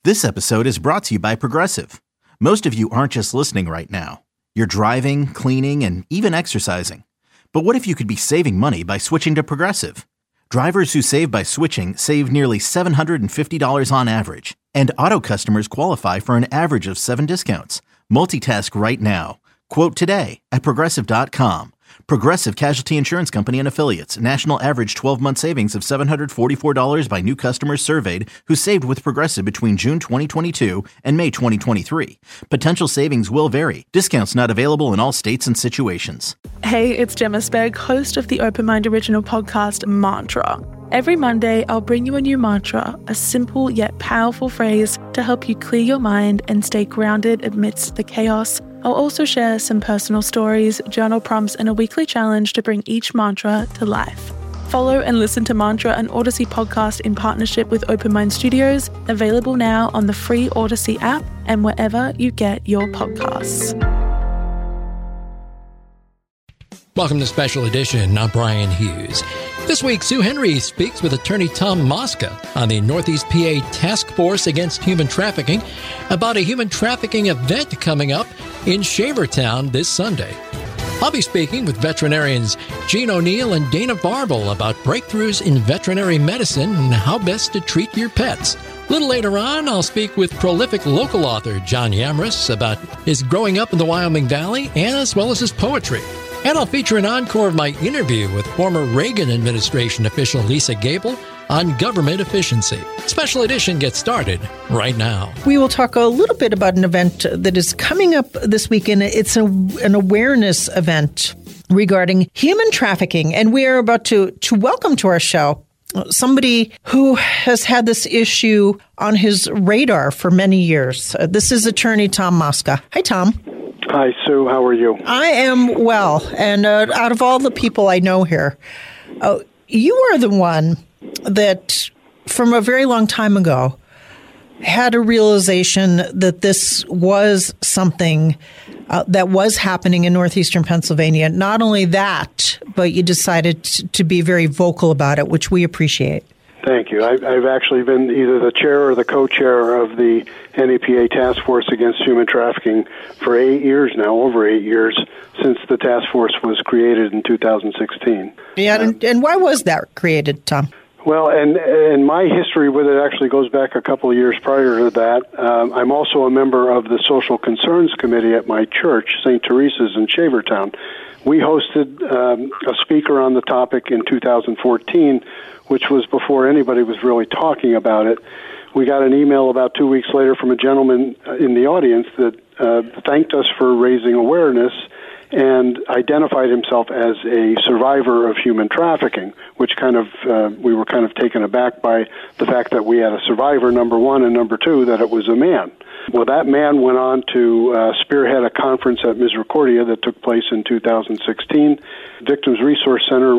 This episode is brought to you by Progressive. Most of you aren't just listening right now. You're driving, cleaning, and even exercising. But what if you could be saving money by switching to Progressive? Drivers who save by switching save nearly $750 on average. And auto customers qualify for an average of 7 discounts. Multitask right now. Quote today at Progressive.com. Progressive Casualty Insurance Company and Affiliates. National average 12-month savings of $744 by new customers surveyed who saved with Progressive between June 2022 and May 2023. Potential savings will vary. Discounts not available in all states and situations. Hey, it's Gemma Spegg, host of the Open Mind original podcast, Mantra. Every Monday, I'll bring you a new mantra, a simple yet powerful phrase to help you clear your mind and stay grounded amidst the chaos. I'll also share some personal stories, journal prompts, and a weekly challenge to bring each mantra to life. Follow and listen to Mantra, an Odyssey podcast in partnership with Open Mind Studios, available now on the free Odyssey app and wherever you get your podcasts. Welcome to Special Edition. I'm Brian Hughes. This week, Sue Henry speaks with attorney Tom Mosca on the Northeast PA Task Force Against Human Trafficking about a human trafficking event coming up in Shavertown this Sunday. I'll be speaking with veterinarians Gene O'Neill and Dana Barbel about breakthroughs in veterinary medicine and how best to treat your pets. A little later on, I'll speak with prolific local author John Yamris about his growing up in the Wyoming Valley and as well as his poetry. And I'll feature an encore of my interview with former Reagan administration official Lisa Gable on government efficiency. Special Edition gets started right now. We will talk a little bit about an event that is coming up this weekend. It's an awareness event regarding human trafficking. And we are about to welcome to our show somebody who has had this issue on his radar for many years. This is attorney Tom Mosca. Hi, Tom. Hi, Sue. How are you? I am well. And out of all the people I know here, you are the one that, from a very long time ago, had a realization that this was something that was happening in northeastern Pennsylvania. Not only that, but you decided to be very vocal about it, which we appreciate. Thank you. I've actually been either the chair or the co-chair of the NEPA Task Force Against Human Trafficking for 8 years now, over 8 years, since the task force was created in 2016. Yeah, and why was that created, Tom? Well, and my history with it actually goes back a couple of years prior to that. I'm also a member of the Social Concerns Committee at my church, St. Teresa's in Shavertown. We hosted a speaker on the topic in 2014, which was before anybody was really talking about it. We got an email about 2 weeks later from a gentleman in the audience that thanked us for raising awareness and identified himself as a survivor of human trafficking, which we were kind of taken aback by the fact that we had a survivor, number one, and number two, that it was a man. Well, that man went on to spearhead a conference at Misericordia that took place in 2016. Victims Resource Center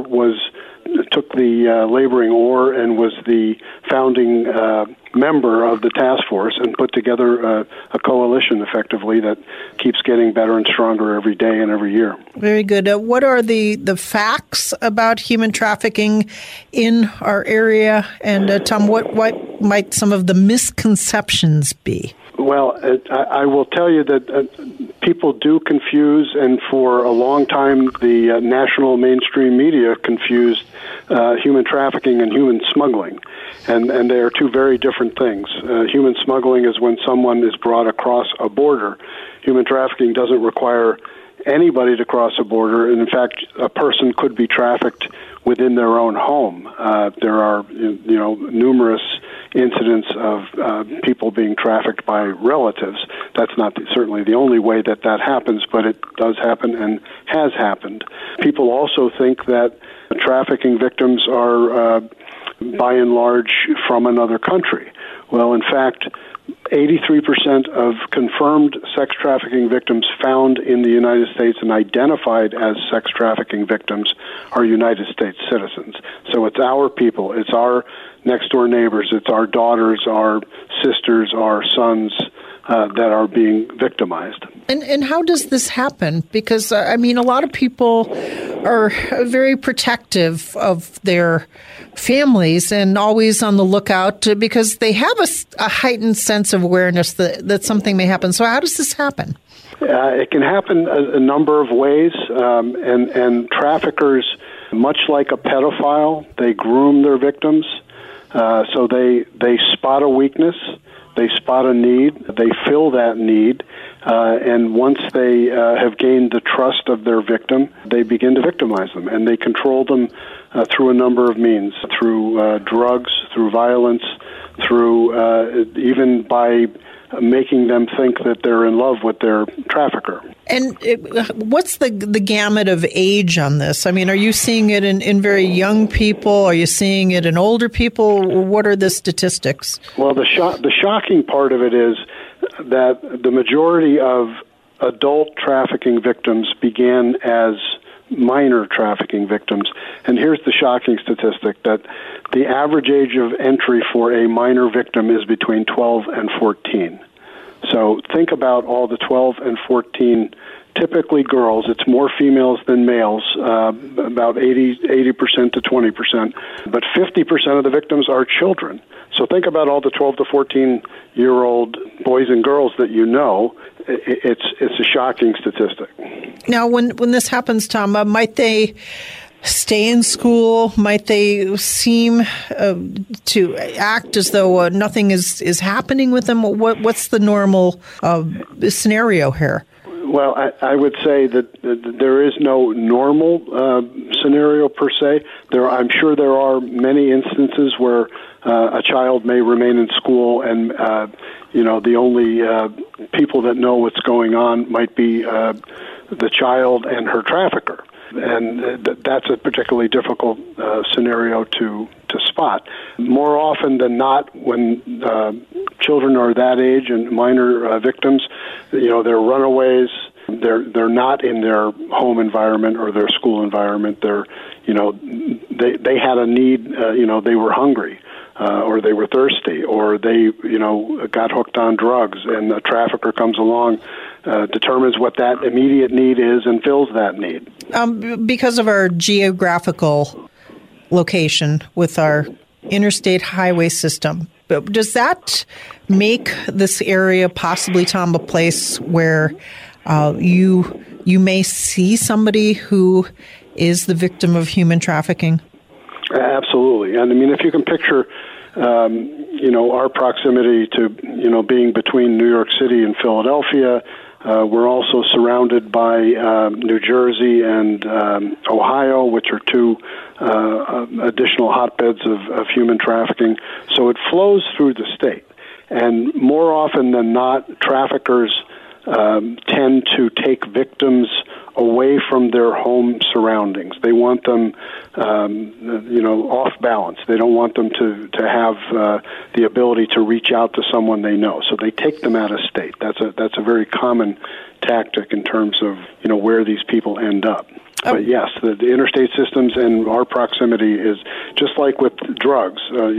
took the laboring oar and was the founding member of the task force and put together a coalition, effectively, that keeps getting better and stronger every day and every year. Very good. What are the facts about human trafficking in our area? And Tom, what might some of the misconceptions be? Well, I will tell you that people do confuse, and for a long time the national mainstream media confused human trafficking and human smuggling. And they are two very different things. Human smuggling is when someone is brought across a border. Human trafficking doesn't require anybody to cross a border. And in fact, a person could be trafficked within their own home. There are, numerous incidents of people being trafficked by relatives. That's not certainly the only way that happens, but it does happen and has happened. People also think that trafficking victims are, by and large, from another country. Well, in fact, 83% of confirmed sex trafficking victims found in the United States and identified as sex trafficking victims are United States citizens. So it's our people, it's our next-door neighbors, it's our daughters, our sisters, our sons that are being victimized. And how does this happen? Because, a lot of people are very protective of their families and always on the lookout because they have a heightened sense of awareness that something may happen. So how does this happen? It can happen a number of ways, and traffickers, much like a pedophile, they groom their victims. So they spot a weakness, they spot a need, they fill that need, and once they have gained the trust of their victim, they begin to victimize them, and they control them through a number of means, through drugs, through violence, through even by making them think that they're in love with their trafficker. And what's the gamut of age on this? Are you seeing it in very young people? Are you seeing it in older people? What are the statistics? Well, the shocking part of it is that the majority of adult trafficking victims began as minor trafficking victims. And here's the shocking statistic, that the average age of entry for a minor victim is between 12 and 14. So think about all the 12 and 14, typically girls. It's more females than males, about 80% to 20%. But 50% of the victims are children. So think about all the 12 to 14-year-old boys and girls that you know. It's a shocking statistic. Now, when this happens, Tom, might they stay in school? Might they seem to act as though nothing is happening with them? What's the normal scenario here? Well, I would say that there is no normal scenario per se. I'm sure there are many instances where a child may remain in school and the only people that know what's going on might be the child and her trafficker. And that's a particularly difficult scenario to spot. More often than not, when children are that age and minor victims, they're runaways. They're not in their home environment or their school environment. They're, they had a need. They were hungry. Or they were thirsty, or they, got hooked on drugs, and the trafficker comes along, determines what that immediate need is, and fills that need. Because of our geographical location with our interstate highway system, does that make this area possibly, Tom, a place where you may see somebody who is the victim of human trafficking? Absolutely. And if you can picture, our proximity to, being between New York City and Philadelphia, we're also surrounded by New Jersey and Ohio, which are two additional hotbeds of human trafficking. So it flows through the state. And more often than not, traffickers tend to take victims away from their home surroundings. They want them, off balance. They don't want them to have the ability to reach out to someone they know. So they take them out of state. That's a very common tactic in terms of where these people end up. But yes, the interstate systems and our proximity is just like with drugs.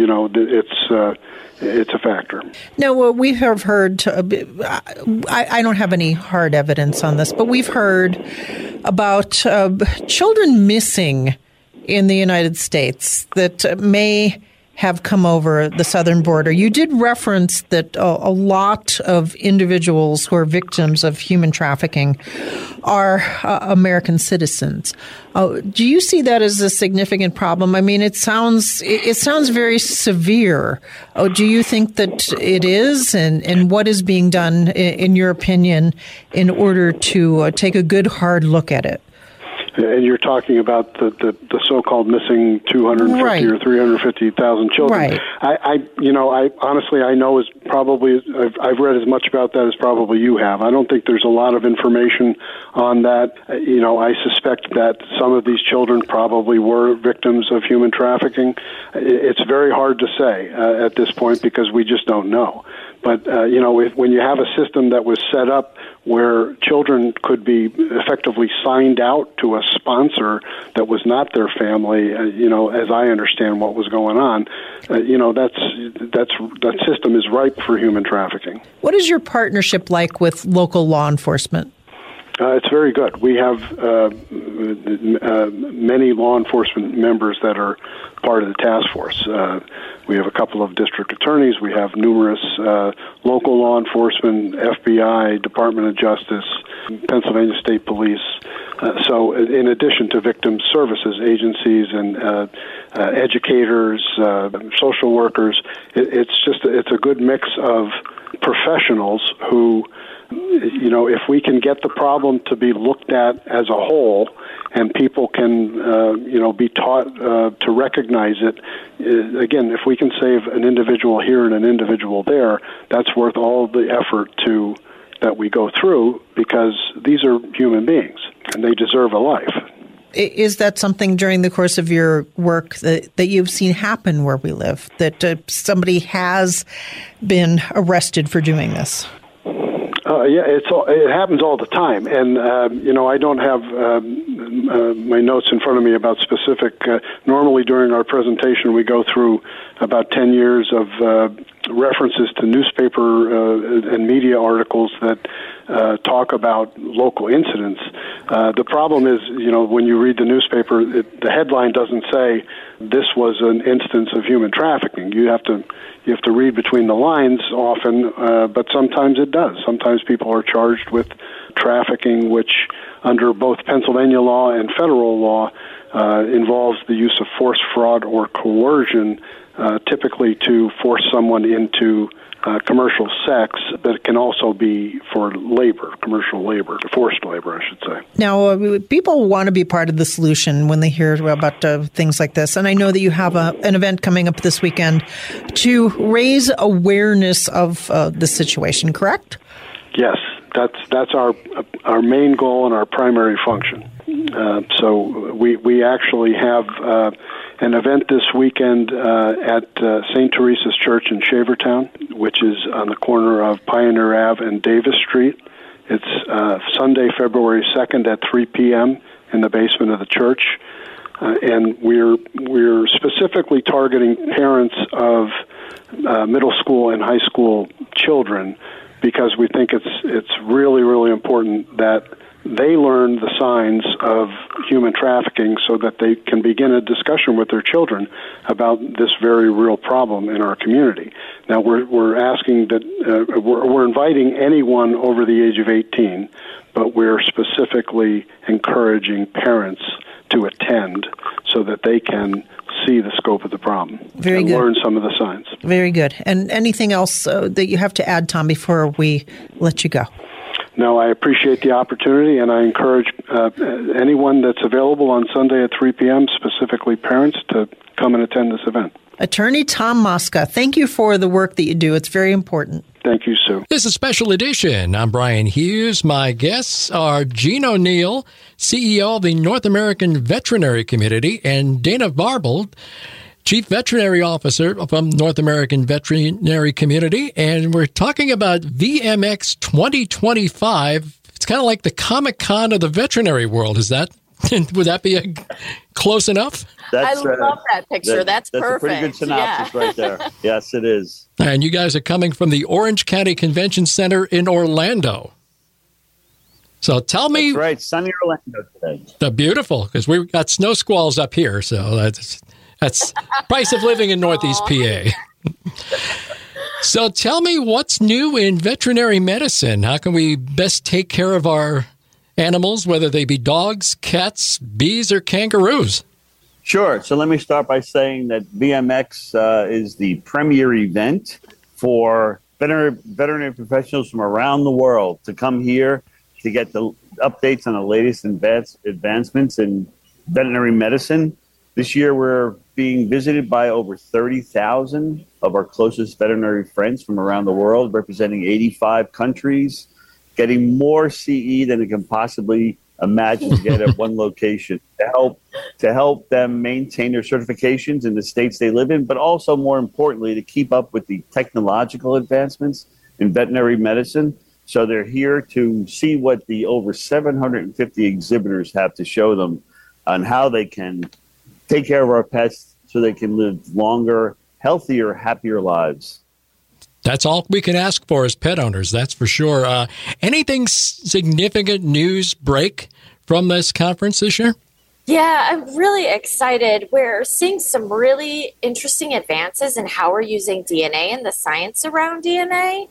It's a factor. Now, we have heard, I don't have any hard evidence on this, but we've heard about children missing in the United States that may have come over the southern border. You did reference that a lot of individuals who are victims of human trafficking are American citizens. Do you see that as a significant problem? It sounds very severe. Do you think that it is? And what is being done, in your opinion, in order to take a good, hard look at it? And you're talking about the so-called missing 250 right. or 350,000 children. Right. I honestly, I know is probably, I've read as much about that as probably you have. I don't think there's a lot of information on that. I suspect that some of these children probably were victims of human trafficking. It's very hard to say at this point because we just don't know. But, when you have a system that was set up where children could be effectively signed out to a sponsor that was not their family, as I understand what was going on, that system is ripe for human trafficking. What is your partnership like with local law enforcement? It's very good. We have many law enforcement members that are part of the task force. We have a couple of district attorneys. We have numerous local law enforcement, FBI, Department of Justice, Pennsylvania State Police. So in addition to victim services agencies and educators, social workers, it's a good mix of professionals who, if we can get the problem to be looked at as a whole, and people can, be taught to recognize it. Again, if we can save an individual here and an individual there, that's worth all the effort that we go through, because these are human beings and they deserve a life. Is that something during the course of your work that you've seen happen where we live, that somebody has been arrested for doing this? It happens all the time, and I don't have my notes in front of me about specific. Normally, during our presentation, we go through about 10 years of references to newspaper and media articles that talk about local incidents. The problem is, when you read the newspaper, the headline doesn't say this was an instance of human trafficking. You have to read between the lines often, but sometimes it does. Sometimes people are charged with trafficking, which under both Pennsylvania law and federal law involves the use of force, fraud, or coercion, typically to force someone into commercial sex, but it can also be for labor, commercial labor, forced labor, I should say. Now, people want to be part of the solution when they hear about things like this. And I know that you have an event coming up this weekend to raise awareness of the situation, correct? Yes, that's our main goal and our primary function. So we actually have an event this weekend at St. Teresa's Church in Shavertown, which is on the corner of Pioneer Ave and Davis Street. It's Sunday, February 2nd at 3 p.m. in the basement of the church. And we're specifically targeting parents of middle school and high school children, because we think it's really, really important that they learn the signs of human trafficking so that they can begin a discussion with their children about this very real problem in our community. Now, we're asking that we're inviting anyone over the age of 18, but we're specifically encouraging parents to attend so that they can see the scope of the problem and learn some of the signs. Very good. And anything else that you have to add, Tom, before we let you go? No, I appreciate the opportunity, and I encourage anyone that's available on Sunday at 3 p.m., specifically parents, to come and attend this event. Attorney Tom Mosca, thank you for the work that you do. It's very important. Thank you, Sue. This is a special edition. I'm Brian Hughes. My guests are Gene O'Neill, CEO of the North American Veterinary Community, and Dana Varbold, Chief Veterinary Officer from North American Veterinary Community. And we're talking about VMX 2025. It's kind of like the Comic-Con of the veterinary world. Would that be close enough? I love that picture. That's perfect. That's a pretty good synopsis right there. Yes, it is. And you guys are coming from the Orange County Convention Center in Orlando. So tell me. That's right, sunny Orlando today. Beautiful, because we've got snow squalls up here. So that's price of living in Northeast PA. So tell me, what's new in veterinary medicine? How can we best take care of our animals, whether they be dogs, cats, bees, or kangaroos? Sure. So let me start by saying that VMX is the premier event for veterinary professionals from around the world to come here to get the updates on the latest advancements in veterinary medicine. This year, we're being visited by over 30,000 of our closest veterinary friends from around the world, representing 85 countries, getting more CE than it can possibly imagine together at one location to help them maintain their certifications in the states they live in, but also more importantly to keep up with the technological advancements in veterinary medicine. So they're here to see what the over 750 exhibitors have to show them on how they can take care of our pets so they can live longer, healthier, happier lives. That's all we can ask for as pet owners, that's for sure. Anything significant news break from this conference this year? Yeah, I'm really excited. We're seeing some really interesting advances in how we're using DNA and the science around DNA.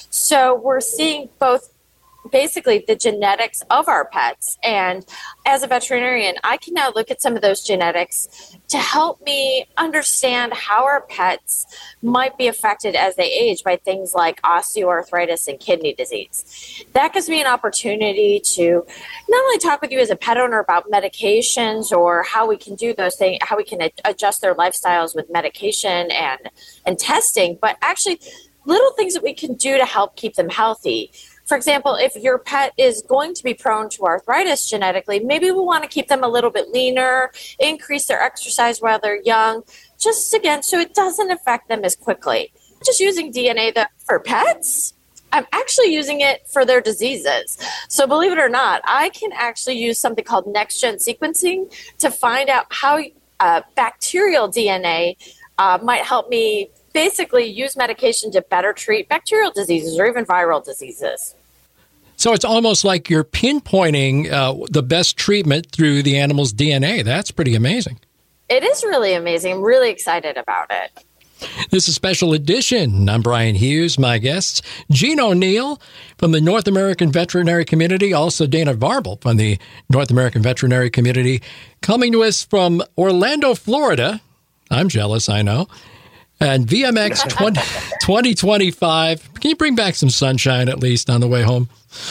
So we're seeing both basically the genetics of our pets. And as a veterinarian, I can now look at some of those genetics to help me understand how our pets might be affected as they age by things like osteoarthritis and kidney disease. That gives me an opportunity to not only talk with you as a pet owner about medications or how we can do those things, how we can adjust their lifestyles with medication and testing, but actually little things that we can do to help keep them healthy. For example, if your pet is going to be prone to arthritis genetically, maybe we want to keep them a little bit leaner, increase their exercise while they're young, just again, so it doesn't affect them as quickly. Just using DNA for pets, I'm actually using it for their diseases. So believe it or not, I can actually use something called next-gen sequencing to find out how bacterial DNA might help me basically use medication to better treat bacterial diseases or even viral diseases. So it's almost like you're pinpointing the best treatment through the animal's DNA. That's pretty amazing. It is really amazing. I'm really excited about it. This is a special edition. I'm Brian Hughes. My guests, Gene O'Neill from the North American Veterinary Community, also Dana Varble from the North American Veterinary Community, coming to us from Orlando, Florida. I'm jealous, I know. And VMX 2025. Can you bring back some sunshine at least on the way home?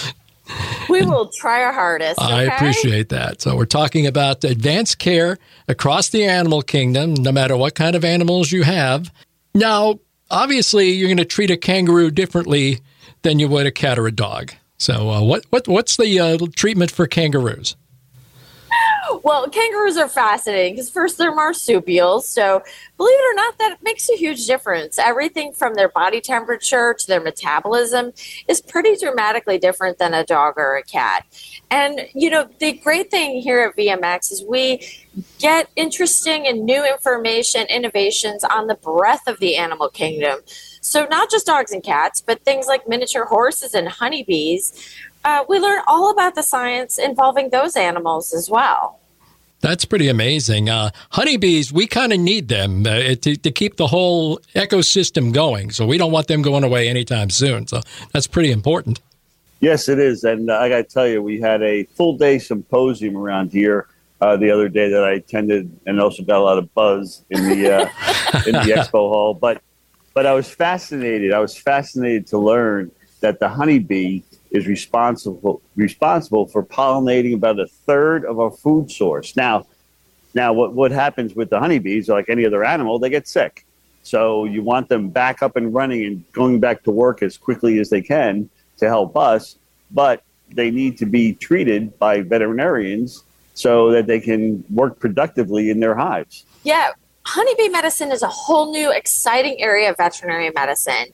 We will try our hardest. Okay? I appreciate that. So we're talking about advanced care across the animal kingdom, no matter what kind of animals you have. Now, obviously, you're going to treat a kangaroo differently than you would a cat or a dog. So what's the treatment for kangaroos? Well, kangaroos are fascinating because first they're marsupials. So believe it or not, that makes a huge difference. Everything from their body temperature to their metabolism is pretty dramatically different than a dog or a cat. And, you know, the great thing here at VMX is we get interesting and new information, innovations on the breadth of the animal kingdom. So not just dogs and cats, but things like miniature horses and honeybees. We learn all about the science involving those animals as well. That's pretty amazing. Honeybees, we kind of need them to keep the whole ecosystem going. So we don't want them going away anytime soon. So that's pretty important. Yes, it is. And I got to tell you, we had a full-day symposium around here the other day that I attended and also got a lot of buzz in the expo hall. But I was fascinated. I was fascinated to learn that the honeybee is responsible for pollinating about a third of our food source. Now, what happens with the honeybees, like any other animal, they get sick. So you want them back up and running and going back to work as quickly as they can to help us, but they need to be treated by veterinarians so that they can work productively in their hives. Yeah. Honeybee medicine is a whole new exciting area of veterinary medicine.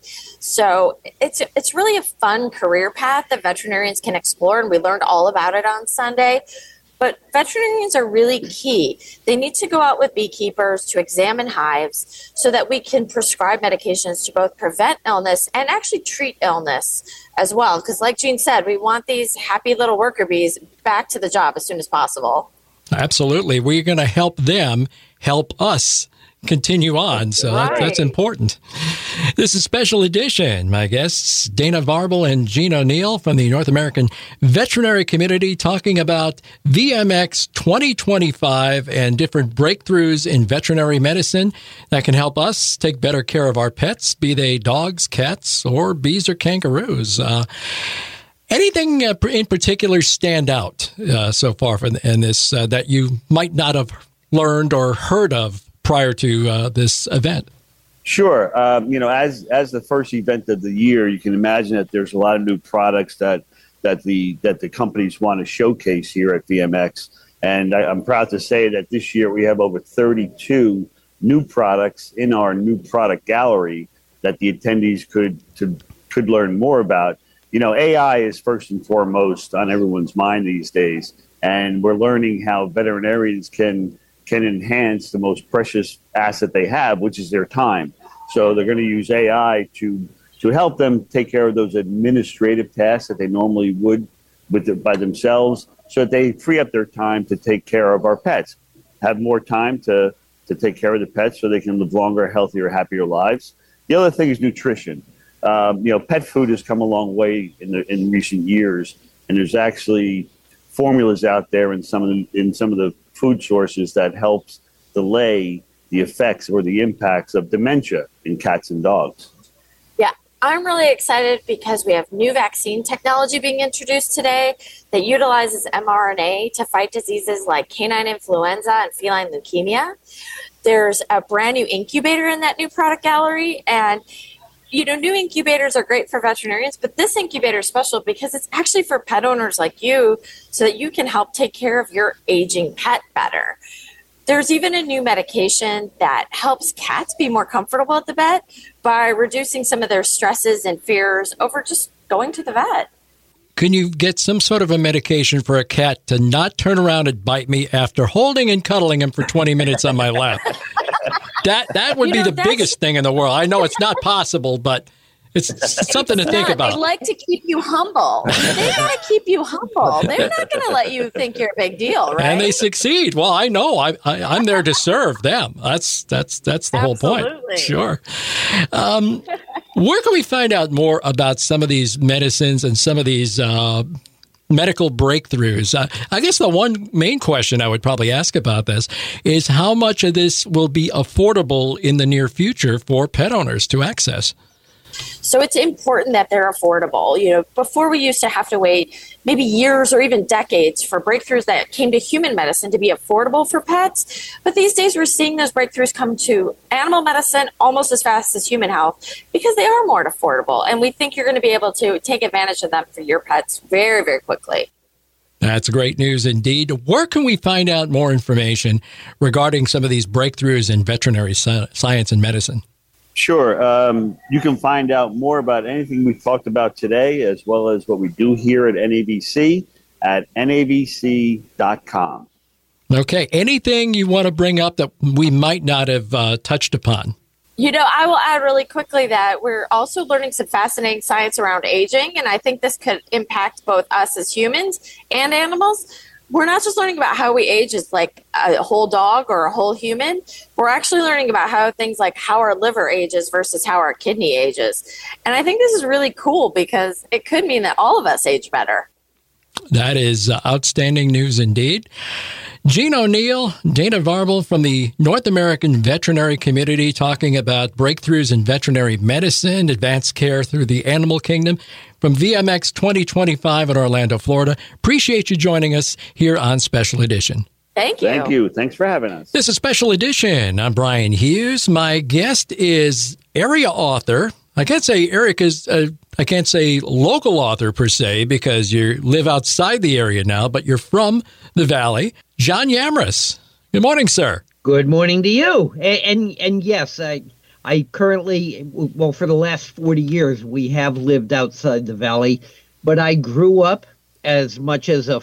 So it's really a fun career path that veterinarians can explore, and we learned all about it on Sunday. But veterinarians are really key. They need to go out with beekeepers to examine hives so that we can prescribe medications to both prevent illness and actually treat illness as well. Because like Gene said, we want these happy little worker bees back to the job as soon as possible. Absolutely. We're going to help them help us continue on. So that's important. This is Special Edition. My guests, Dana Varble and Gene O'Neill from the North American Veterinary Community, talking about VMX 2025 and different breakthroughs in veterinary medicine that can help us take better care of our pets, be they dogs, cats, or bees or kangaroos. Anything in particular stand out so far in this that you might not have learned or heard of prior to this event? Sure. As the first event of the year, you can imagine that there's a lot of new products that that the companies want to showcase here at VMX. And I'm proud to say that this year we have over 32 new products in our new product gallery that the attendees could learn more about. AI is first and foremost on everyone's mind these days, and we're learning how veterinarians can enhance the most precious asset they have, which is their time. So they're going to use AI to help them take care of those administrative tasks that they normally would by themselves, so that they free up their time to take care of our pets, have more time to take care of the pets so they can live longer, healthier, happier lives. The other thing is nutrition. Pet food has come a long way in recent years, and there's actually formulas out there in some of the food sources that helps delay the effects or the impacts of dementia in cats and dogs. Yeah, I'm really excited because we have new vaccine technology being introduced today that utilizes mRNA to fight diseases like canine influenza and feline leukemia. There's a brand new incubator in that new product gallery, and new incubators are great for veterinarians, but this incubator is special because it's actually for pet owners like you so that you can help take care of your aging pet better. There's even a new medication that helps cats be more comfortable at the vet by reducing some of their stresses and fears over just going to the vet. Can you get some sort of a medication for a cat to not turn around and bite me after holding and cuddling him for 20 minutes on my lap? That would be the biggest thing in the world. I know it's not possible, but it's something to think about. They like to keep you humble. They want to keep you humble. They're not going to let you think you're a big deal, right? And they succeed. Well, I know. I'm there to serve them. That's the whole point. Sure. Where can we find out more about some of these medicines and some of these medical breakthroughs? I guess the one main question I would probably ask about this is how much of this will be affordable in the near future for pet owners to access? So it's important that they're affordable. Before we used to have to wait maybe years or even decades for breakthroughs that came to human medicine to be affordable for pets. But these days we're seeing those breakthroughs come to animal medicine almost as fast as human health because they are more affordable. And we think you're going to be able to take advantage of them for your pets very, very quickly. That's great news indeed. Where can we find out more information regarding some of these breakthroughs in veterinary science and medicine? Sure. You can find out more about anything we've talked about today, as well as what we do here at NAVC at navc.com. Okay. Anything you want to bring up that we might not have touched upon? I will add really quickly that we're also learning some fascinating science around aging, and I think this could impact both us as humans and animals. We're not just learning about how we age as like a whole dog or a whole human. We're actually learning about how things like how our liver ages versus how our kidney ages. And I think this is really cool because it could mean that all of us age better. That is outstanding news indeed. Gene O'Neill, Dana Varble from the North American veterinary community talking about breakthroughs in veterinary medicine, advanced care through the animal kingdom from VMX 2025 in Orlando, Florida. Appreciate you joining us here on Special Edition. Thank you. Thank you. Thanks for having us. This is Special Edition. I'm Brian Hughes. My guest is area author. I can't say Eric is I can't say local author per se because you live outside the area now, but you're from the Valley. John Yamris. Good morning, sir. Good morning to you. And yes, I currently, well, for the last 40 years, we have lived outside the Valley, but I grew up as much as a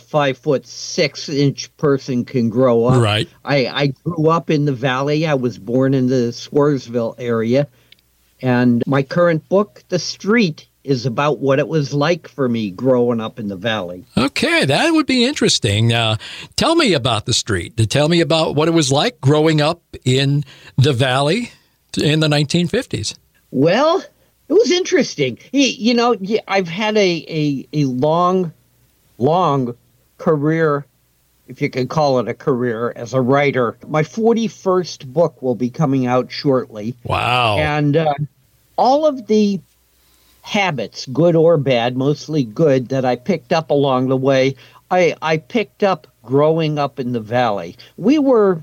5'6" person can grow up. Right. I grew up in the Valley. I was born in the Squaresville area. And my current book, The Street, is about what it was like for me growing up in the Valley. Okay, that would be interesting. Tell me about The Street. Tell me about what it was like growing up in the Valley in the 1950s. Well, it was interesting. I've had a long career, if you could call it a career, as a writer. My 41st book will be coming out shortly. Wow. And all of the habits, good or bad, mostly good, that I picked up along the way, I picked up growing up in the Valley. We were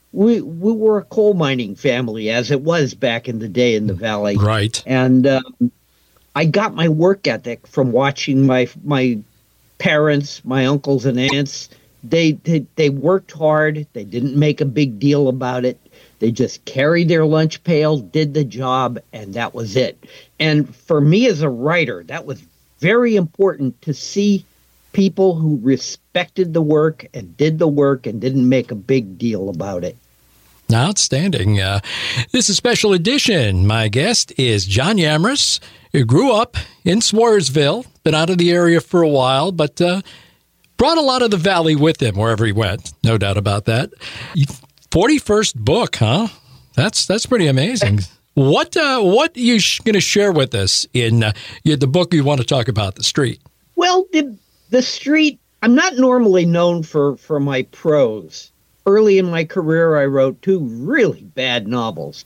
a coal mining family, as it was back in the day in the Valley. Right. And I got my work ethic from watching my parents, my uncles and aunts, they worked hard. They didn't make a big deal about it. They just carried their lunch pail, did the job, and that was it. And for me as a writer, that was very important to see people who respected the work and did the work and didn't make a big deal about it. Outstanding. This is Special Edition. My guest is John Yamrus, who grew up in Swayersville, been out of the area for a while, but brought a lot of the Valley with him wherever he went. No doubt about that. 41st book, huh? That's pretty amazing. What are you going to share with us in the book you want to talk about, The Street? Well, The Street, I'm not normally known for my prose. Early in my career, I wrote two really bad novels.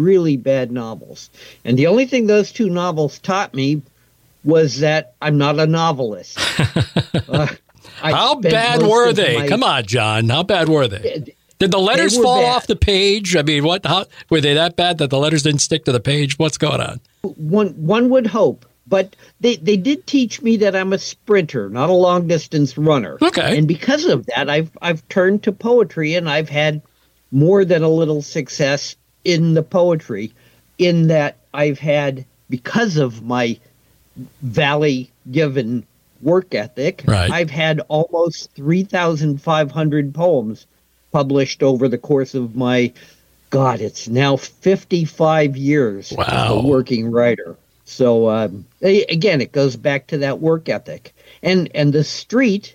And the only thing those two novels taught me was that I'm not a novelist. How bad were they? Come on, John. How bad were they? Did the letters fall off the page? I mean, how were they that bad that the letters didn't stick to the page? What's going on? One would hope. But they did teach me that I'm a sprinter, not a long-distance runner. Okay. And because of that, I've turned to poetry, and I've had more than a little success in the poetry, in that I've had, because of my Valley-given work ethic, right, I've had almost 3,500 poems published over the course of my, it's now 55 years as a working writer. So, again, it goes back to that work ethic. And the street,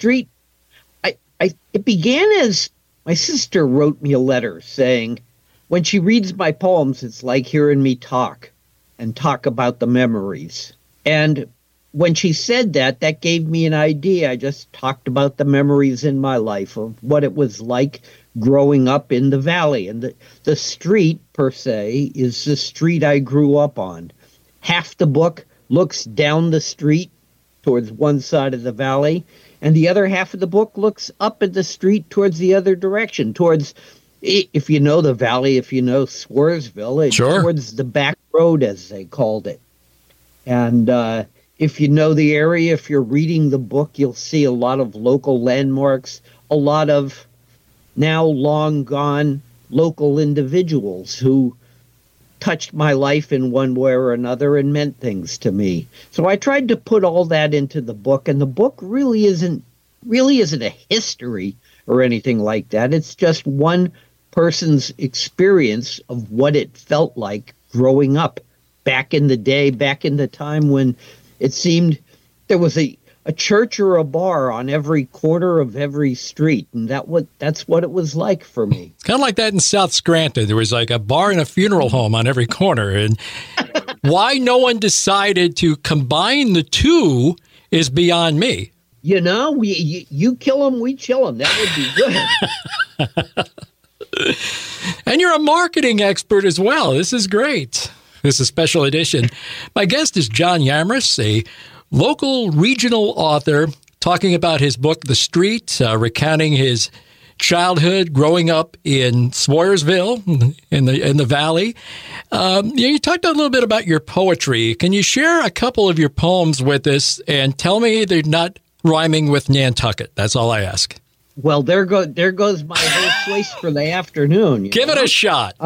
it began as my sister wrote me a letter saying, when she reads my poems, it's like hearing me talk about the memories. And when she said that gave me an idea. I just talked about the memories in my life of what it was like growing up in the Valley. And the street, per se, is the street I grew up on. Half the book looks down the street towards one side of the Valley, and the other half of the book looks up at the street towards the other direction, towards, if you know the Valley, if you know Swayersville, sure, towards the back road, as they called it. And if you know the area, if you're reading the book, you'll see a lot of local landmarks, a lot of now long gone local individuals who touched my life in one way or another and meant things to me. So I tried to put all that into the book, and the book really isn't a history or anything like that. It's just one person's experience of what it felt like growing up back in the day, back in the time when it seemed there was a church or a bar on every corner of every street, and that's what it was like for me. It's kind of like that in South Scranton. There was like a bar and a funeral home on every corner, and why no one decided to combine the two is beyond me. You know, you kill them, we chill them. That would be good. And you're a marketing expert as well. This is great. This is Special Edition. My guest is John Yamrus, a local regional author, talking about his book, The Street, recounting his childhood growing up in Swayersville in the Valley. You talked a little bit about your poetry. Can you share a couple of your poems with us and tell me they're not rhyming with Nantucket? That's all I ask. Well, there goes my whole choice for the afternoon. Give it a shot.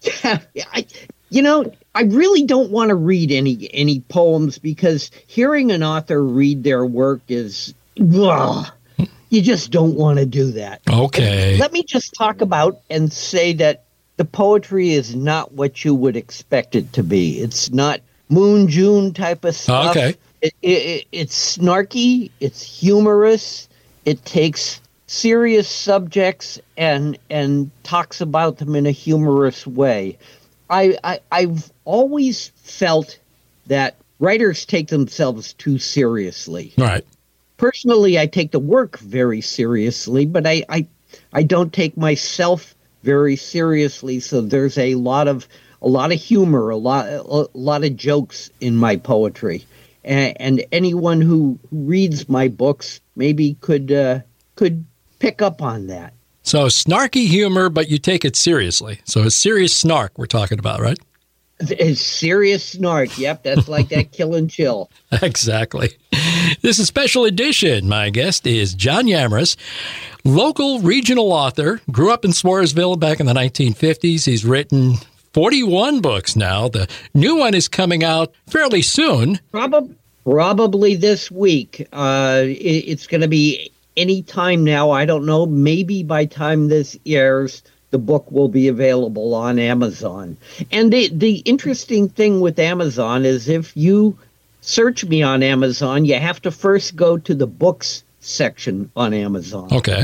I really don't want to read any poems because hearing an author read their work is, you just don't want to do that. Okay. And let me just talk about and say that the poetry is not what you would expect it to be. It's not Moon June type of stuff. Okay. It's snarky. It's humorous. It takes serious subjects and talks about them in a humorous way. I've always felt that writers take themselves too seriously. Right. Personally, I take the work very seriously, but I don't take myself very seriously. So there's a lot of humor, a lot of jokes in my poetry, and anyone who reads my books maybe could pick up on that. So snarky humor, but you take it seriously. So a serious snark we're talking about, right? A serious snark. Yep, that's like that Kill and Chill. Exactly. This is Special Edition. My guest is John Yamrus, local regional author, grew up in Swarsville back in the 1950s. He's written 41 books now. The new one is coming out fairly soon. Probably this week. It's going to be any time now. I don't know. Maybe by time this airs, the book will be available on Amazon. And the interesting thing with Amazon is if you search me on Amazon, you have to first go to the books section on Amazon. Okay.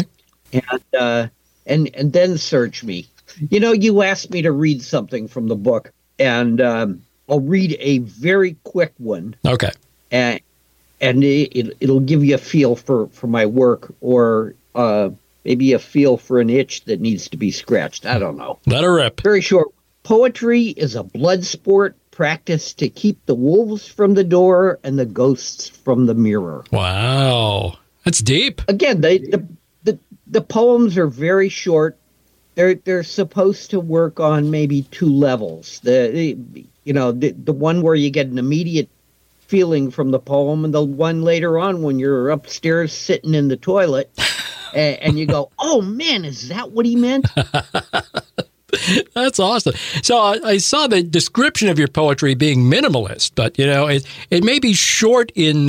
And then search me. You know, you asked me to read something from the book, and I'll read a very quick one. Okay. And it'll give you a feel for my work, or maybe a feel for an itch that needs to be scratched. I don't know. Let her rip. Very short. Poetry is a blood sport practiced to keep the wolves from the door and the ghosts from the mirror. Wow. That's deep. Again, the poems are very short. They're supposed to work on maybe two levels. The one where you get an immediate feeling from the poem, and the one later on when you're upstairs sitting in the toilet and you go, oh man, is that what he meant? That's awesome. So I saw the description of your poetry being minimalist, but it may be short in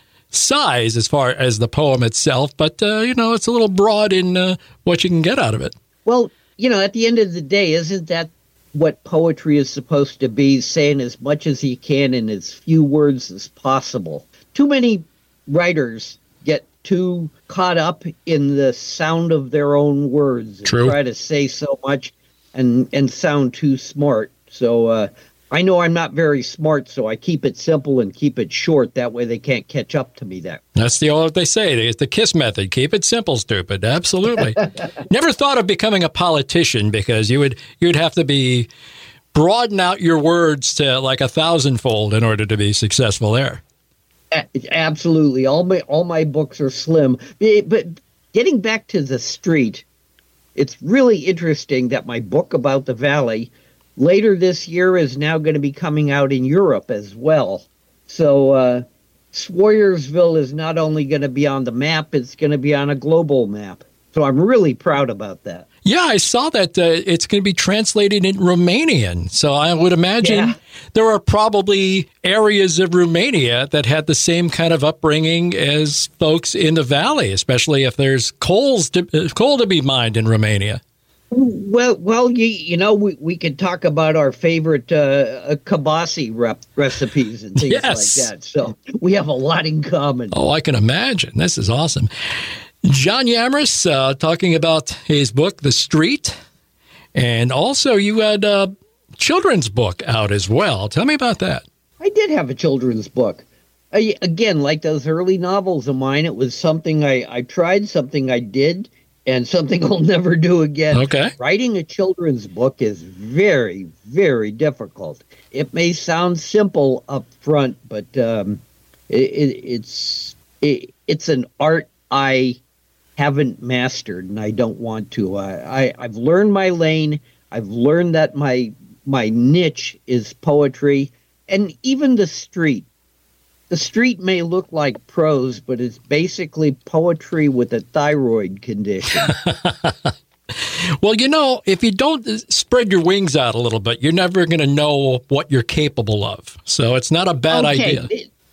size as far as the poem itself, but it's a little broad in what you can get out of it. Well, at the end of the day, isn't that what poetry is supposed to be, saying as much as you can in as few words as possible? Too many writers get too caught up in the sound of their own words and True. Try to say so much and sound too smart. So I know I'm not very smart, so I keep it simple and keep it short. That way they can't catch up to me. That's what they say. It's the KISS method. Keep it simple, stupid. Absolutely. Never thought of becoming a politician because you'd have to be broaden out your words to like 1,000-fold in order to be successful there. Absolutely. All my books are slim. But getting back to the street, it's really interesting that my book about the Valley later this year is now going to be coming out in Europe as well. So Swarsville is not only going to be on the map, it's going to be on a global map. So I'm really proud about that. Yeah, I saw that it's going to be translated in Romanian. So I would imagine there are probably areas of Romania that had the same kind of upbringing as folks in the Valley, especially if there's coal to be mined in Romania. Well, we could talk about our favorite kibasi recipes and things like that. So we have a lot in common. Oh, I can imagine. This is awesome. John Yamrus talking about his book, The Street. And also you had a children's book out as well. Tell me about that. I did have a children's book. Again, like those early novels of mine, it was something I tried, something I did, and something I'll never do again. Okay. Writing a children's book is very, very difficult. It may sound simple up front, but it's an art I haven't mastered, and I don't want to. I've learned my lane. I've learned that my niche is poetry, and even the street. The street may look like prose, but it's basically poetry with a thyroid condition. Well, if you don't spread your wings out a little bit, you're never going to know what you're capable of. So it's not a bad idea.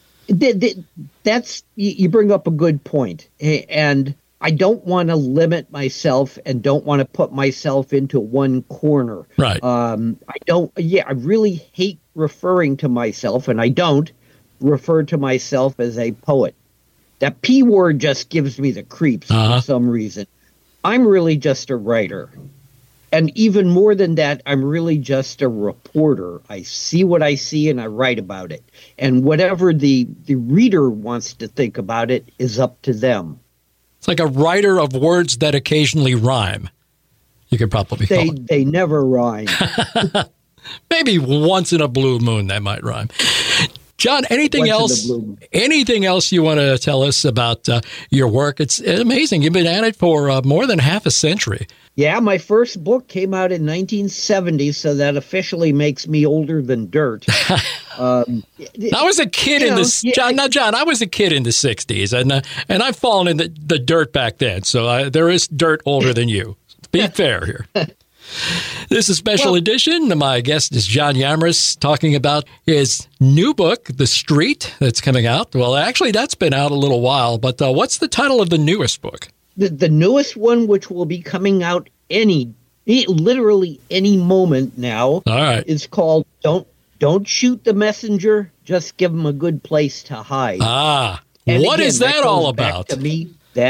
You bring up a good point. And I don't want to limit myself and don't want to put myself into one corner. Right. I really hate referring to myself, and I don't refer to myself as a poet. That P word just gives me the creeps for some reason. I'm really just a writer. And even more than that, I'm really just a reporter. I see what I see and I write about it. And whatever the reader wants to think about it is up to them. It's like a writer of words that occasionally rhyme. You could probably call it. They never rhyme. Maybe once in a blue moon they might rhyme. John, anything else you want to tell us about your work? It's amazing. You've been at it for more than half a century. Yeah, my first book came out in 1970, so that officially makes me older than dirt. I was a kid John, I was a kid in the 60s, and I've fallen in the dirt back then, so there is dirt older than you. Be fair here. This is a special edition. My guest is John Yamrus, talking about his new book, The Street, that's coming out. Well, actually, that's been out a little while, but what's the title of the newest book? The newest one, which will be coming out literally any moment now, all right, is called Don't Shoot the Messenger, Just Give him a Good Place to Hide. What is that all about? To me,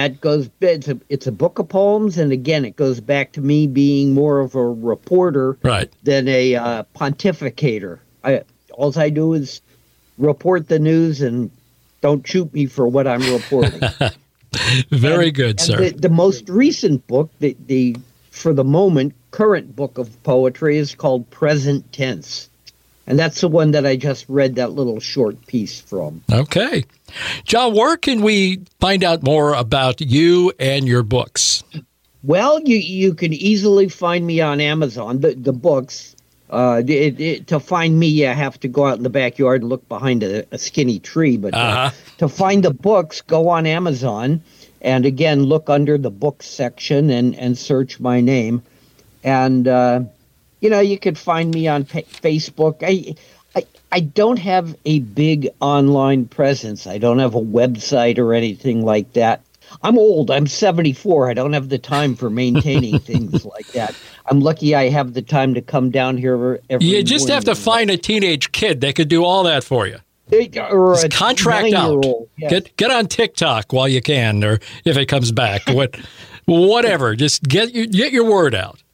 it's a book of poems, and again, it goes back to me being more of a reporter than a pontificator. All I do is report the news, and don't shoot me for what I'm reporting. Very good, sir. The most recent book, the for the moment current book of poetry, is called Present Tense. And that's the one that I just read that little short piece from. Okay. John, where can we find out more about you and your books? Well, you can easily find me on Amazon, the books. To find me, you have to go out in the backyard and look behind a skinny tree. But to find the books, go on Amazon. And again, look under the books section and search my name. And you could find me on Facebook. I don't have a big online presence. I don't have a website or anything like that. I'm old. I'm 74. I don't have the time for maintaining things like that. I'm lucky I have the time to come down here every You just morning. have to find a teenage kid that could do all that for you. Or just contract out. Yes. Get on TikTok while you can, or if it comes back. Whatever. Just get your word out.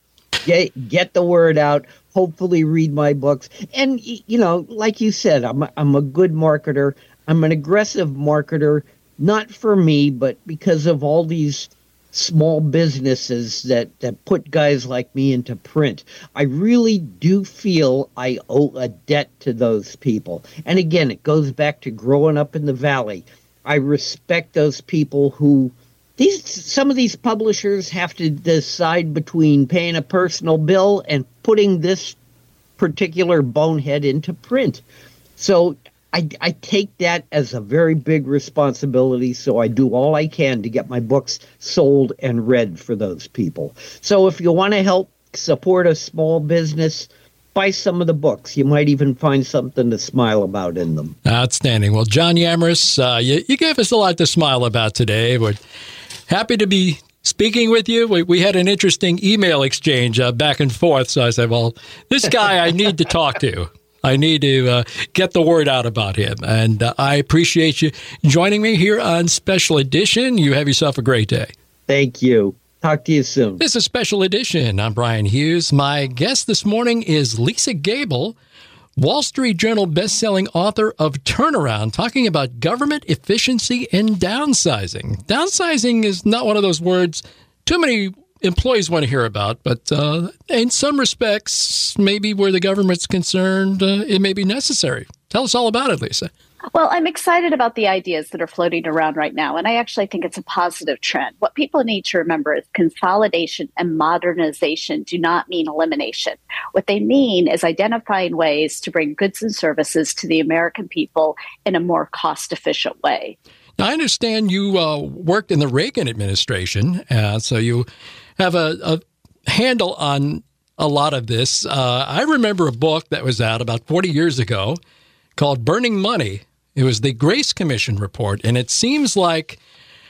Get the word out. Hopefully read my books. And, like you said, I'm a good marketer. I'm an aggressive marketer, not for me, but because of all these small businesses that put guys like me into print. I really do feel I owe a debt to those people. And again, it goes back to growing up in the Valley. I respect those people who... Some of these publishers have to decide between paying a personal bill and putting this particular bonehead into print. So I take that as a very big responsibility, so I do all I can to get my books sold and read for those people. So if you want to help support a small business, buy some of the books. You might even find something to smile about in them. Outstanding. Well, John Yamrus, you gave us a lot to smile about today. We're happy to be speaking with you. We had an interesting email exchange back and forth, so I said, well, this guy I need to talk to. I need to get the word out about him. And I appreciate you joining me here on Special Edition. You have yourself a great day. Thank you. Talk to you soon. This is Special Edition. I'm Brian Hughes. My guest this morning is Lisa Gable, Wall Street Journal bestselling author of Turnaround, talking about government efficiency and downsizing. Downsizing is not one of those words too many employees want to hear about, but in some respects, maybe where the government's concerned, it may be necessary. Tell us all about it, Lisa. Well, I'm excited about the ideas that are floating around right now, and I actually think it's a positive trend. What people need to remember is consolidation and modernization do not mean elimination. What they mean is identifying ways to bring goods and services to the American people in a more cost-efficient way. Now, I understand you worked in the Reagan administration, so you have a handle on a lot of this. I remember a book that was out about 40 years ago called Burning Money. It was the Grace Commission report, and it seems like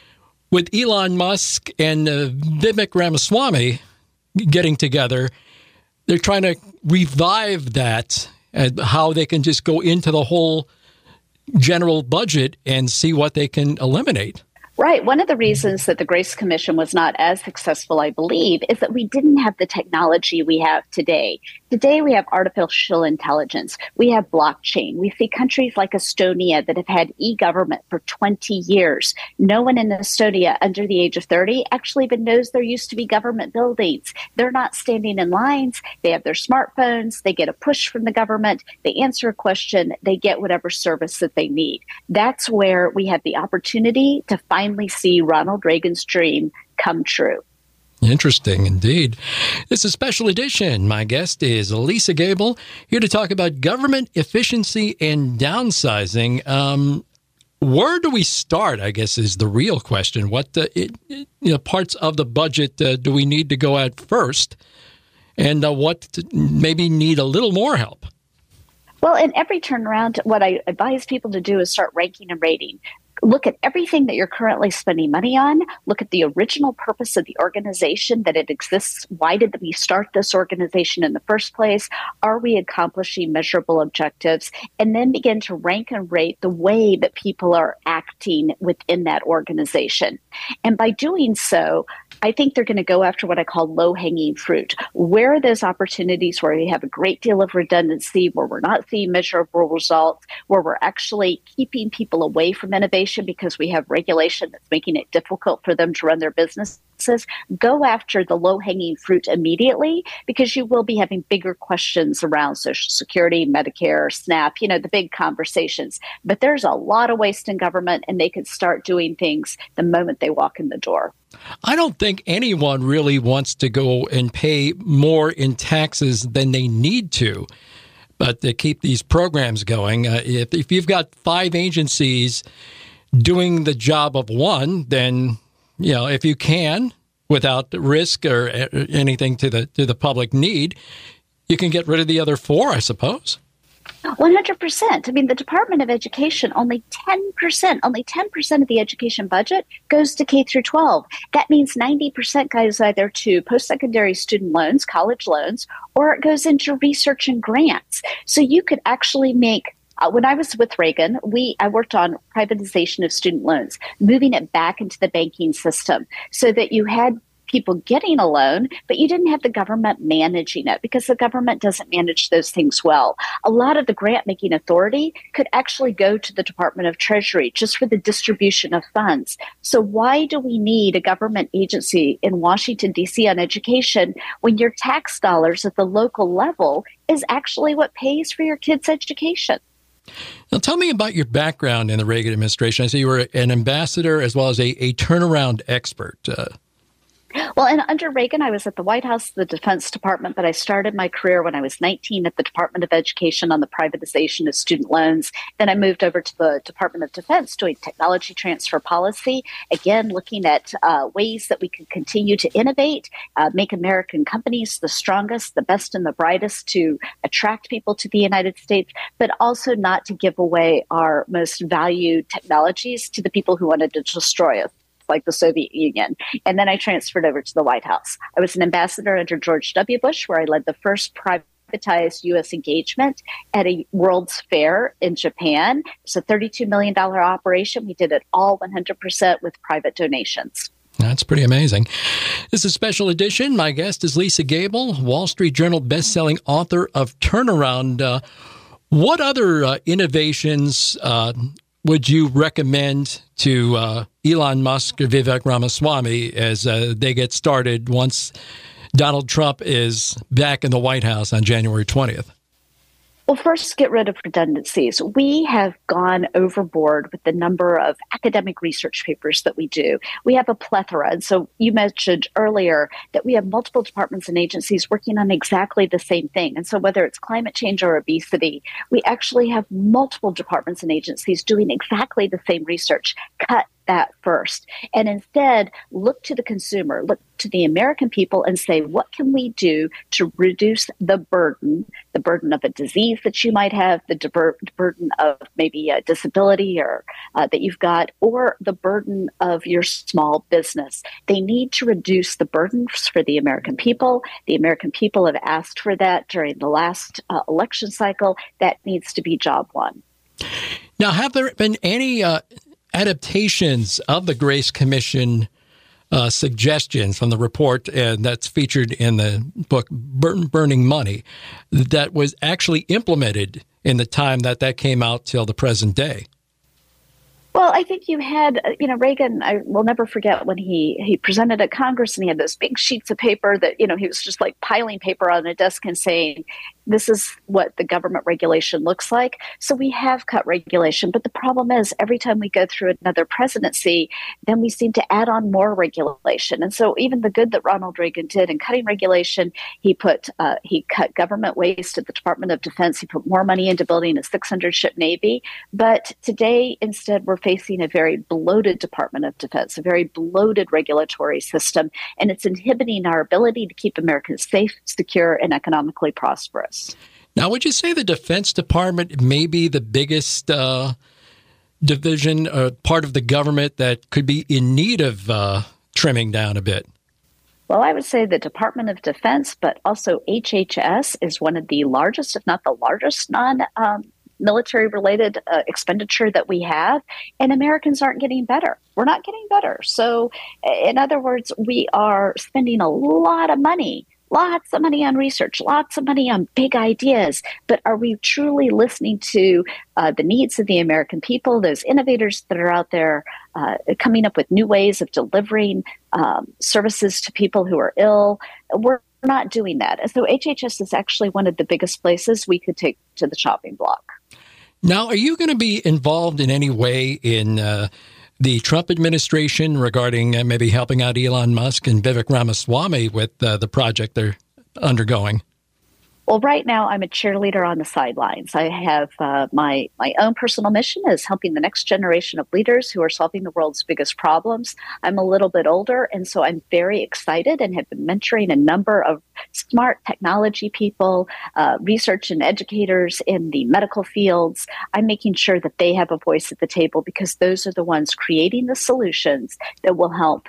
with Elon Musk and Vivek Ramaswamy getting together, they're trying to revive that and how they can just go into the whole general budget and see what they can eliminate. Right. One of the reasons that the Grace Commission was not as successful, I believe, is that we didn't have the technology we have today. Today, we have artificial intelligence. We have blockchain. We see countries like Estonia that have had e-government for 20 years. No one in Estonia under the age of 30 actually even knows there used to be government buildings. They're not standing in lines. They have their smartphones. They get a push from the government. They answer a question. They get whatever service that they need. That's where we have the opportunity to finally see Ronald Reagan's dream come true. Interesting indeed. This is a special edition. My guest is Lisa Gable, here to talk about government efficiency and downsizing. Where do we start, I guess, is the real question. What parts of the budget do we need to go at first, and what maybe need a little more help? Well, in every turnaround, what I advise people to do is start ranking and rating. Look at everything that you're currently spending money on. Look at the original purpose of the organization, that it exists. Why did we start this organization in the first place? Are we accomplishing measurable objectives? And then begin to rank and rate the way that people are acting within that organization. And by doing so, I think they're going to go after what I call low-hanging fruit. Where are those opportunities where we have a great deal of redundancy, where we're not seeing measurable results, where we're actually keeping people away from innovation because we have regulation that's making it difficult for them to run their businesses? Go after the low-hanging fruit immediately, because you will be having bigger questions around Social Security, Medicare, SNAP, the big conversations. But there's a lot of waste in government, and they could start doing things the moment they walk in the door. I don't think anyone really wants to go and pay more in taxes than they need to, but to keep these programs going. If you've got 5 agencies doing the job of one, then, if you can, without risk or anything to the public need, you can get rid of the other 4, I suppose. 100%. I mean, the Department of Education, only 10% of the education budget goes to K through 12. That means 90% goes either to post-secondary student loans, college loans, or it goes into research and grants. So you could actually make when I was with Reagan, I worked on privatization of student loans, moving it back into the banking system so that you had people getting a loan, but you didn't have the government managing it, because the government doesn't manage those things well. A lot of the grant-making authority could actually go to the Department of Treasury just for the distribution of funds. So why do we need a government agency in Washington, D.C. on education when your tax dollars at the local level is actually what pays for your kids' education? Now, tell me about your background in the Reagan administration. I see you were an ambassador as well as a turnaround expert. Well, and under Reagan, I was at the White House, the Defense Department, but I started my career when I was 19 at the Department of Education on the privatization of student loans. Then I moved over to the Department of Defense doing technology transfer policy, again, looking at ways that we can continue to innovate, make American companies the strongest, the best, and the brightest to attract people to the United States, but also not to give away our most valued technologies to the people who wanted to destroy us, like the Soviet Union. And then I transferred over to the White House. I was an ambassador under George W. Bush, where I led the first privatized U.S. engagement at a World's Fair in Japan. It's a $32 million operation. We did it all 100% with private donations. That's pretty amazing. This is a special edition. My guest is Lisa Gable, Wall Street Journal bestselling author of Turnaround. What other innovations would you recommend to Elon Musk or Vivek Ramaswamy as they get started once Donald Trump is back in the White House on January 20th? Well, first, get rid of redundancies. We have gone overboard with the number of academic research papers that we do. We have a plethora. And so you mentioned earlier that we have multiple departments and agencies working on exactly the same thing. And so whether it's climate change or obesity, we actually have multiple departments and agencies doing exactly the same research. Cut that first. And instead, look to the consumer, look to the American people and say, what can we do to reduce the burden of a disease that you might have, the burden of maybe a disability or that you've got, or the burden of your small business. They need to reduce the burdens for the American people. The American people have asked for that during the last election cycle. That needs to be job one. Now, have there been any adaptations of the Grace Commission suggestions from the report that's featured in the book Burning Money that was actually implemented in the time that came out till the present day? Well, I think you had, Reagan, I will never forget when he presented at Congress and he had those big sheets of paper that, he was just like piling paper on a desk and saying, this is what the government regulation looks like. So we have cut regulation. But the problem is every time we go through another presidency, then we seem to add on more regulation. And so even the good that Ronald Reagan did in cutting regulation, he cut government waste at the Department of Defense. He put more money into building a 600-ship Navy. But today, instead, we're facing a very bloated Department of Defense, a very bloated regulatory system, and it's inhibiting our ability to keep Americans safe, secure, and economically prosperous. Now, would you say the Defense Department may be the biggest division or part of the government that could be in need of trimming down a bit? Well, I would say the Department of Defense, but also HHS is one of the largest, if not the largest, military-related expenditure that we have, and Americans aren't getting better. We're not getting better. So, in other words, we are spending a lot of money, lots of money on research, lots of money on big ideas, but are we truly listening to the needs of the American people, those innovators that are out there coming up with new ways of delivering services to people who are ill? We're not doing that. And so HHS is actually one of the biggest places we could take to the chopping block. Now, are you going to be involved in any way in the Trump administration regarding maybe helping out Elon Musk and Vivek Ramaswamy with the project they're undergoing? Well, right now I'm a cheerleader on the sidelines. I have my own personal mission is helping the next generation of leaders who are solving the world's biggest problems. I'm a little bit older, and so I'm very excited and have been mentoring a number of smart technology people, research and educators in the medical fields. I'm making sure that they have a voice at the table because those are the ones creating the solutions that will help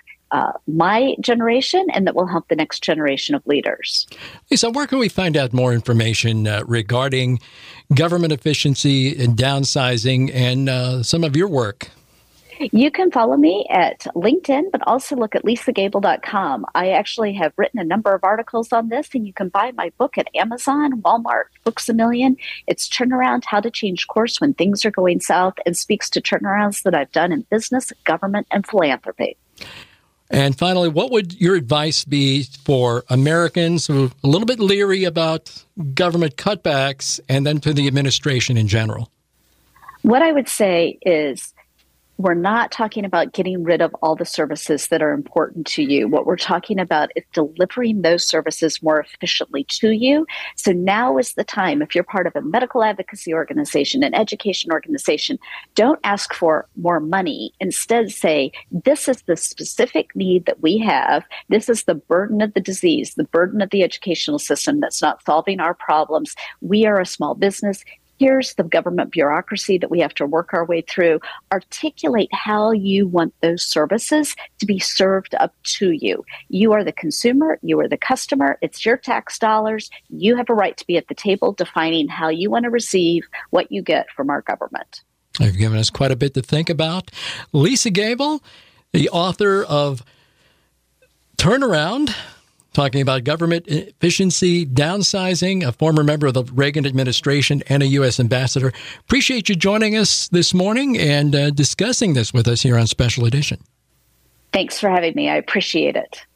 my generation and that will help the next generation of leaders. Lisa, where can we find out more information regarding government efficiency and downsizing and some of your work? You can follow me at LinkedIn, but also look at lisagable.com. I actually have written a number of articles on this, and you can buy my book at Amazon, Walmart, Books A Million. It's Turnaround, How to Change Course When Things Are Going South, and speaks to turnarounds that I've done in business, government, and philanthropy. And finally, what would your advice be for Americans who are a little bit leery about government cutbacks and then to the administration in general? What I would say is we're not talking about getting rid of all the services that are important to you. What we're talking about is delivering those services more efficiently to you. So now is the time, if you're part of a medical advocacy organization, an education organization, don't ask for more money. Instead say, this is the specific need that we have. This is the burden of the disease, the burden of the educational system that's not solving our problems. We are a small business. Here's the government bureaucracy that we have to work our way through. Articulate how you want those services to be served up to you. You are the consumer. You are the customer. It's your tax dollars. You have a right to be at the table defining how you want to receive what you get from our government. You've given us quite a bit to think about. Lisa Gable, the author of Turnaround, talking about government efficiency, downsizing, a former member of the Reagan administration and a U.S. ambassador. Appreciate you joining us this morning and discussing this with us here on Special Edition. Thanks for having me. I appreciate it.